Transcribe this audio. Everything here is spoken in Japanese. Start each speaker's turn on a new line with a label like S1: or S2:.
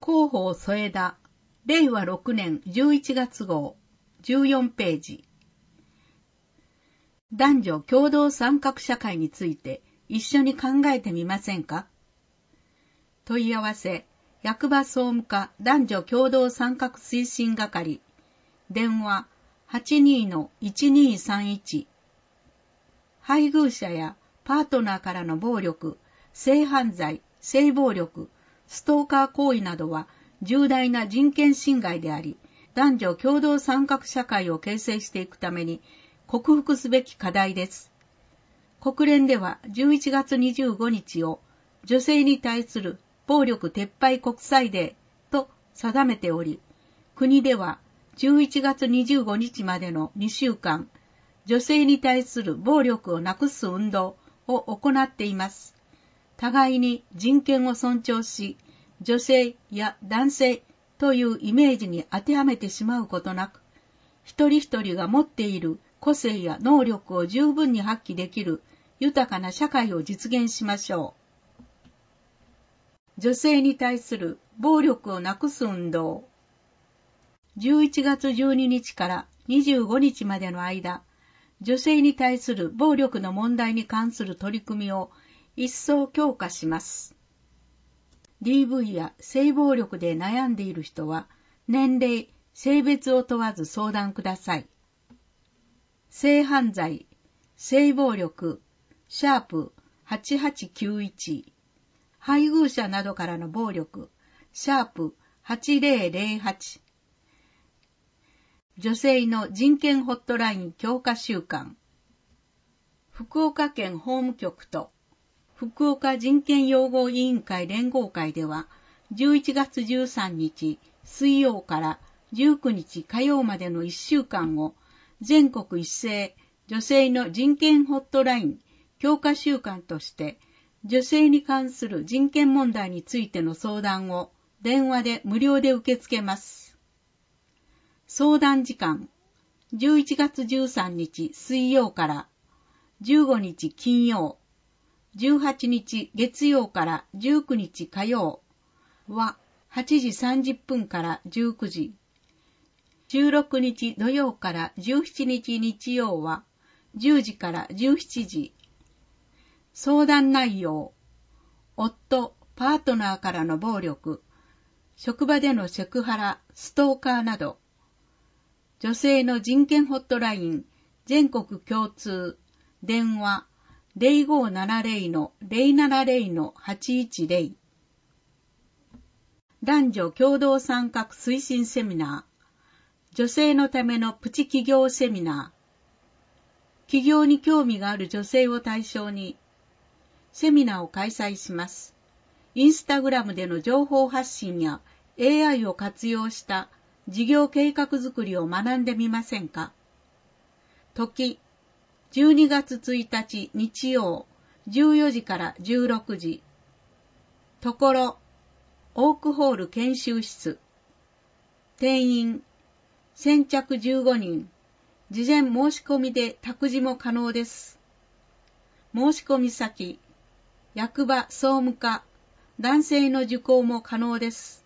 S1: 広報添田、令和6年11月号、14ページ。男女共同参画社会について一緒に考えてみませんか？問い合わせ、役場総務課男女共同参画推進係、電話 82-1231。配偶者やパートナーからの暴力、性犯罪、性暴力、ストーカー行為などは重大な人権侵害であり、男女共同参画社会を形成していくために克服すべき課題です。国連では11月25日を女性に対する暴力撤廃国際デーと定めており、国では11月25日までの2週間、女性に対する暴力をなくす運動を行っています。互いに人権を尊重し、女性や男性というイメージに当てはめてしまうことなく、一人一人が持っている個性や能力を十分に発揮できる豊かな社会を実現しましょう。女性に対する暴力をなくす運動。11月12日から25日までの間、女性に対する暴力の問題に関する取り組みを一層強化します。DV や性暴力で悩んでいる人は、年齢、性別を問わず相談ください。性犯罪、性暴力、#8891。配偶者などからの暴力、#8008。女性の人権ホットライン強化週間。福岡県法務局と福岡人権擁護委員会連合会では、11月13日水曜から19日火曜までの1週間を全国一斉女性の人権ホットライン強化週間として、女性に関する人権問題についての相談を電話で無料で受け付けます。相談時間、11月13日水曜から15日金曜、18日月曜から19日火曜は8時30分から19時、16日土曜から17日日曜は10時から17時。相談内容、夫、パートナーからの暴力、職場でのセクハラ、ストーカーなど、女性の人権ホットライン、全国共通、電話、0570-070-810。男女共同参画推進セミナー、女性のためのプチ起業セミナー、起業に興味がある女性を対象に、セミナーを開催します。インスタグラムでの情報発信や AI を活用した事業計画作りを学んでみませんか？時、12月1日日曜、14時から16時。ところ、オークホール研修室。定員、先着15人。事前申し込みで託児も可能です。申し込み先、役場総務課、男性の受講も可能です。